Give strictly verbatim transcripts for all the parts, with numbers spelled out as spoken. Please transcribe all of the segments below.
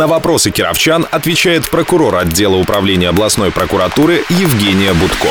На вопросы кировчан отвечает прокурор отдела управления областной прокуратуры Евгения Будко.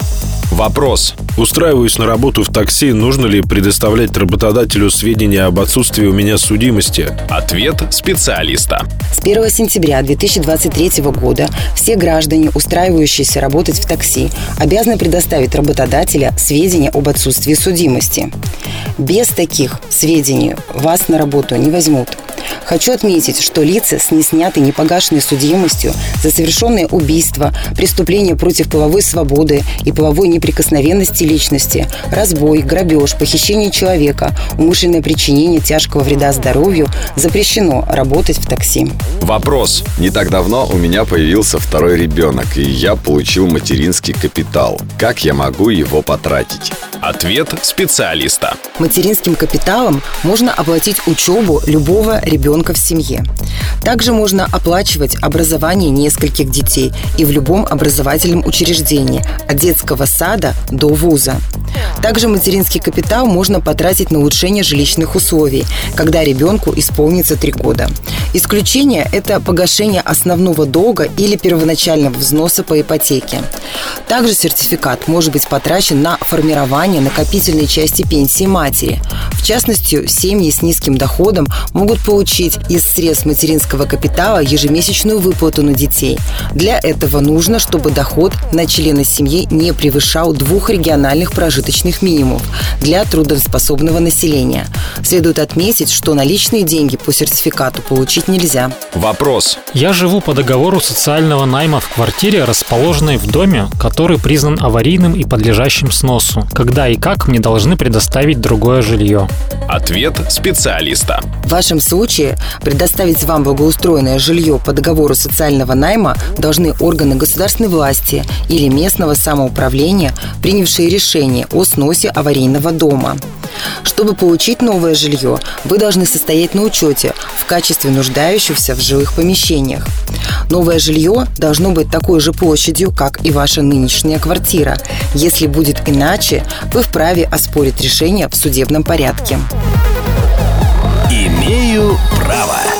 Вопрос. Устраиваюсь на работу в такси. Нужно ли предоставлять работодателю сведения об отсутствии у меня судимости? Ответ специалиста. С первого сентября две тысячи двадцать третьего года все граждане, устраивающиеся работать в такси, обязаны предоставить работодателя сведения об отсутствии судимости. Без таких сведений вас на работу не возьмут. Хочу отметить, что лица с неснятой непогашенной судимостью за совершенное убийство, преступление против половой свободы и половой неприкосновенности личности, разбой, грабеж, похищение человека, умышленное причинение тяжкого вреда здоровью запрещено работать в такси. Вопрос. Не так давно у меня появился второй ребенок, и я получил материнский капитал. Как я могу его потратить? Ответ специалиста. Материнским капиталом можно оплатить учебу любого ребенка в семье. Также можно оплачивать образование нескольких детей и в любом образовательном учреждении, от детского сада до вуза. Также материнский капитал можно потратить на улучшение жилищных условий, когда ребенку исполнится три года. Исключение – это погашение основного долга или первоначального взноса по ипотеке. Также сертификат может быть потрачен на формирование накопительной части пенсии матери. В частности, семьи с низким доходом могут получить из средств материнского капитала ежемесячную выплату на детей. Для этого нужно, чтобы доход на члена семьи не превышал двух региональных прожиточных минимумов для трудоспособного населения. Следует отметить, что наличные деньги по сертификату получить нельзя. Вопрос. Я живу по договору социального найма в квартире, расположенной в доме, который признан аварийным и подлежащим сносу. Когда и как мне должны предоставить другое жилье? Ответ специалиста. В вашем случае предоставить вам благоустроенное жилье по договору социального найма должны органы государственной власти или местного самоуправления, принявшие решение о сносе аварийного дома. Чтобы получить новое жилье, вы должны состоять на учете в качестве нуждающихся в жилых помещениях. Новое жилье должно быть такой же площадью, как и ваша нынешняя квартира. Если будет иначе, вы вправе оспорить решение в судебном порядке. Имею право.